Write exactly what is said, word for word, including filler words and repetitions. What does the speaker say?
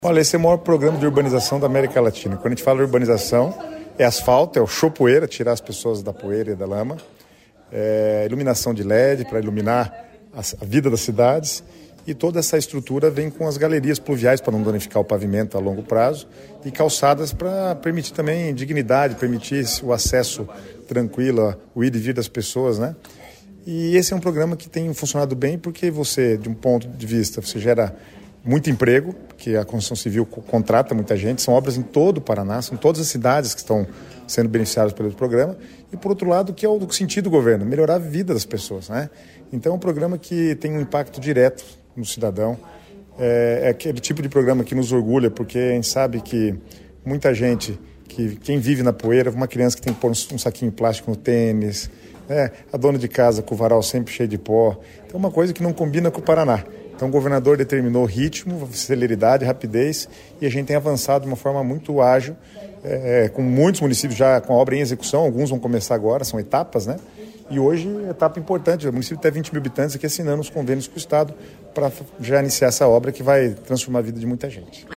Olha, esse é o maior programa de urbanização da América Latina. Quando a gente fala de urbanização, é asfalto, é o chopoeira, tirar as pessoas da poeira e da lama, é iluminação de L E D para iluminar a vida das cidades, e toda essa estrutura vem com as galerias pluviais para não danificar o pavimento a longo prazo e calçadas para permitir também dignidade, permitir o acesso tranquilo, o ir e vir das pessoas, né? E esse é um programa que tem funcionado bem porque você, de um ponto de vista, você gera muito emprego, que a construção civil contrata muita gente, são obras em todo o Paraná, são todas as cidades que estão sendo beneficiadas pelo programa, e por outro lado, que é o sentido do governo, melhorar a vida das pessoas, né? Então é um programa que tem um impacto direto no cidadão, é, é aquele tipo de programa que nos orgulha, porque a gente sabe que muita gente, que quem vive na poeira, uma criança que tem que pôr um saquinho plástico no tênis, né? A dona de casa com o varal sempre cheio de pó, então é uma coisa que não combina com o Paraná. Então o governador determinou ritmo, celeridade, rapidez, e a gente tem avançado de uma forma muito ágil, é, com muitos municípios já com a obra em execução, alguns vão começar agora, são etapas, né? E hoje, etapa importante, o município tem vinte mil habitantes aqui assinando os convênios com o Estado para já iniciar essa obra que vai transformar a vida de muita gente.